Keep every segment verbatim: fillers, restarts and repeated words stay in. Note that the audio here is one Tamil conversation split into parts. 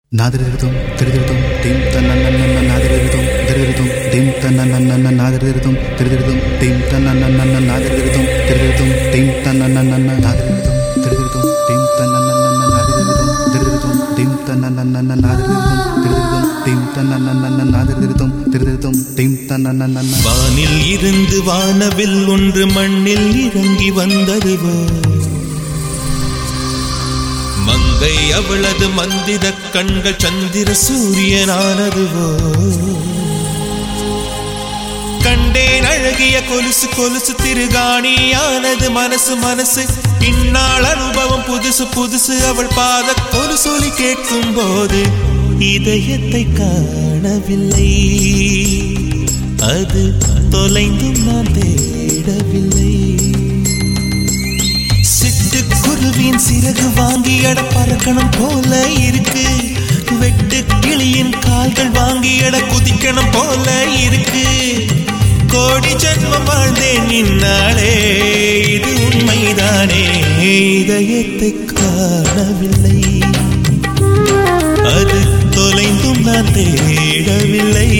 நாதிரிருதும் திருதிருதும் தீம் தன்னன்னன்ன நாதிரிருதும் திருதிருதும் தீம் தன்னன்னன்ன நாதிரிருதும் திருதிருதும் தீம் தன்னன்னன்ன நாதிரிருதும் திருதிருதும் தீம் தன்னன்னன்ன நாதிரிருதும் திருதிருதும் தீம் தன்னன்னன்ன நாதிரிருதும் திருதிருதும் தீம் தன்னன்னன்ன நாதிரிருதும் திருதிருதும் தீம் தன்னன்னன்ன நாதிரிருதும் திருதிருதும் தீம் தன்னன்னன்ன. வானில் இருந்து வானவில் ஒன்று மண்ணில் இறங்கி வந்ததுவோ, மங்கை அவளது மந்திர கண்கள் சந்திர சூரியனானதுவோ, கண்டேன் அழகிய கொலுசு கொலுசு திருகாணியானது மனசு மனசு இந்நாள் அனுபவம் புதுசு புதுசு அவள் பாத கொலுசொலி கேட்கும் போது இதயத்தை காணவில்லை, அது தொலைந்தும் நான் தேடவில்லை. சிட்டுக்குருவின் சிறகு வாங்கி அட பறக்கணும் போல இருக்கு, வெட்டு கிளியின் கால்கள் வாங்கி அட குதிக்கணும் போல இருக்கு. கோடி ஜன்மம் வாழ்ந்தேன் நின்னாலே இது உண்மைதானே, இதயத்தை காணவில்லை, அது தொலைந்தும் நான் தேடவில்லை.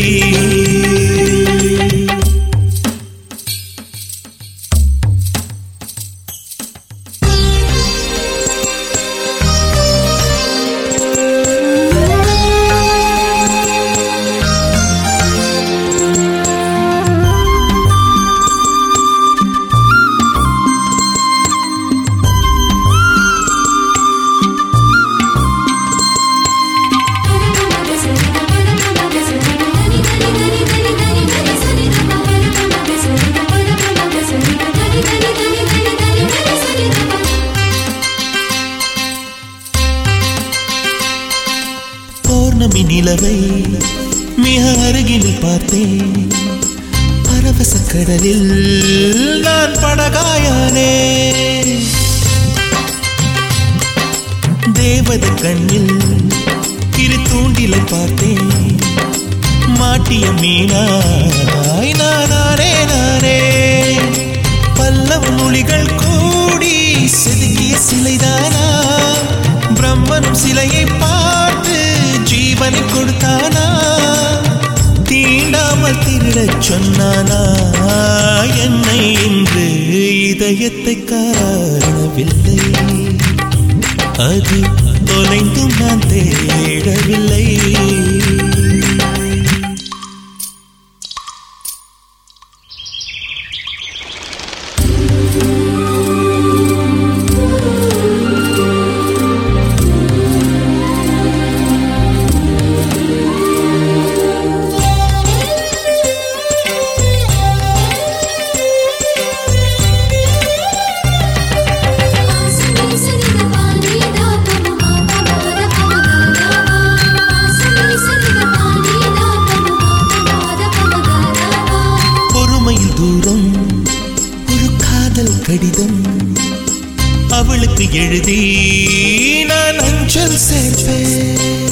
பௌர்ணமி நிலவை மிக அருகினில் பார்த்தேன், பரவச கடலில் நான் படகாயானே. தேவத கண்ணில் இரு தூண்டிலை பார்த்தேன், மாட்டிய மீனாய் நானே நானே. பல்லவ மொழிகள் கூடி செதுக்கிய சிலைதானா, பிரம்மனும் சிலையை பார்த்து ஜீவனை கொடுத்தானா, தீண்டாமல் திருடச் சொன்னானா என்னை இன்று இதயத்தை காணவில்லை, அது தொலைந்தும் நான் தேடவில்லை. தூரம் ஒரு காதல் கடிதம் அவளுக்கு எழுதி நான் அஞ்சல் சேர்ப்பேன்,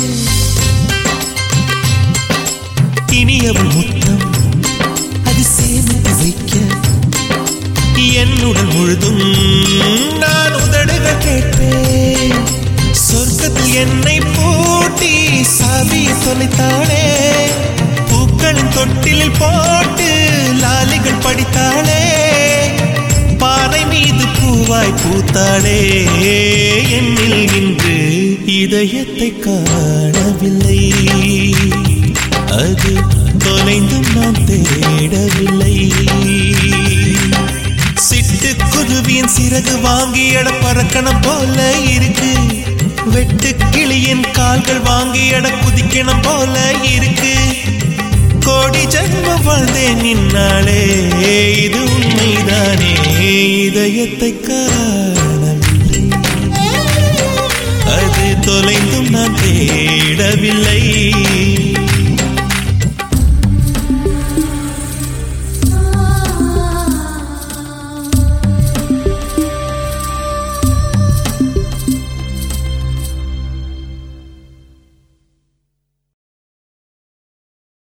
இனி அவள் முத்தம் அது சேமித்து வைக்க என்னுடன் முழுதும் நான் உதடுகள் கேட்பேன். சொர்க்கத்தில் என்னை பூட்டி சாவியை தொலைத்தாளே, பூக்களின் தொட்டிலில் போட்டு லாலிகள் படித்தாளே, பாறை மீது பூவாய் பூத்தாளே. என்னில் இன்று இதயத்தை காணவில்லை, அது தொலைந்தும் நான் தேடவில்லை. சிட்டுக்குருவியின் சிறகு வாங்கி அட பறக்கணும் போல இருக்கு, வெட்டு கிளியின் கால்கள் வாங்கி அட குதிக்கணும் போல இருக்கு. கோடி ஜன்மம் வாழ்ந்தேன் நின்னாலே இது உண்மைதானே, இதயத்தை காணவில்லை, அது தொலைந்தும் நான் தேடவில்லை.